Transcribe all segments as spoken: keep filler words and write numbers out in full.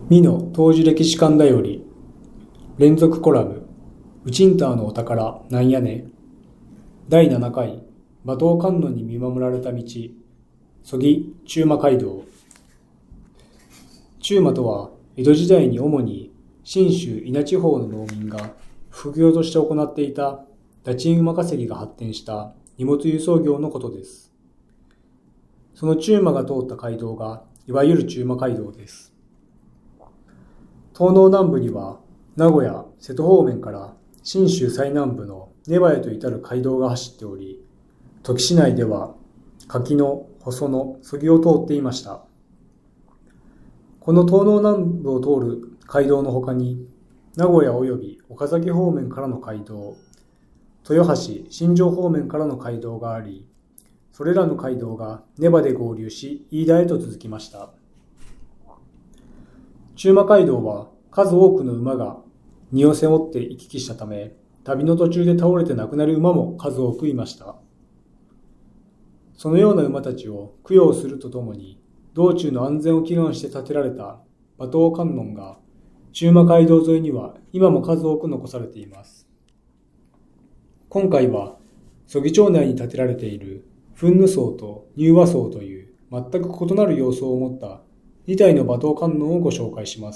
美の当時歴史館だより連続コラムウチンターのお宝なんやねだいななかい馬頭観音に見守られた道曽木中馬街道。中馬とは江戸時代に主に信州伊那地方の農民が副業として行っていた駄賃馬稼ぎが発展した荷物輸送業のことです。その中馬が通った街道がいわゆる中馬街道です。東農南部には名古屋、瀬戸方面から信州最南部の根羽へと至る街道が走っており、土岐市内では柿野、細野、曽木を通っていました。この東農南部を通る街道の他に、名古屋及び岡崎方面からの街道、豊橋、新庄方面からの街道があり、それらの街道が根羽で合流し、飯田へと続きました。中馬街道は数多くの馬が荷を背負って行き来したため、旅の途中で倒れて亡くなる馬も数多くいました。そのような馬たちを供養するとともに、道中の安全を祈願して建てられた馬頭観音が中馬街道沿いには今も数多く残されています。今回は曽木町内に建てられている憤怒荘と入和荘という全く異なる様相を持ったにたいの馬頭観音をご紹介します。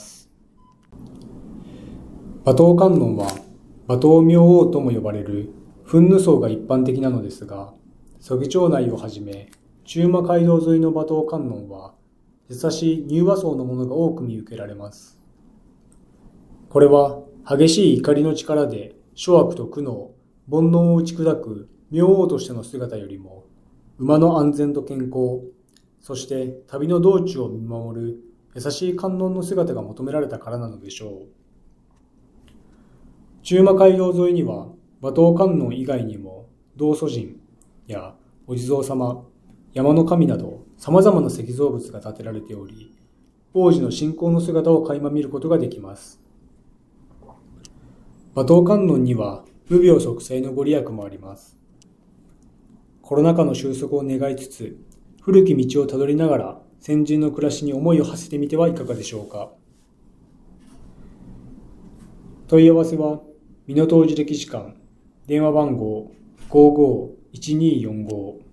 馬頭観音は馬頭明王とも呼ばれる憤怒荘が一般的なのですが、曽木町内をはじめ中馬街道沿いの馬頭観音は優しい入和荘のものが多く見受けられます。これは激しい怒りの力で諸悪と苦悩、煩悩を打ち砕く明王としての姿よりも、馬の安全と健康、そして旅の道中を見守る優しい観音の姿が求められたからなのでしょう。中馬街道沿いには馬頭観音以外にも道祖神やお地蔵様、山の神など様々な石造物が建てられており、王子の信仰の姿を垣間見ることができます。馬頭観音には無病息災のご利益もあります。コロナ禍の収束を願いつつ、古き道をたどりながら先人の暮らしに思いを馳せてみてはいかがでしょうか。問い合わせは美濃当時歴史館、電話番号 ごーごーいちにーよんごー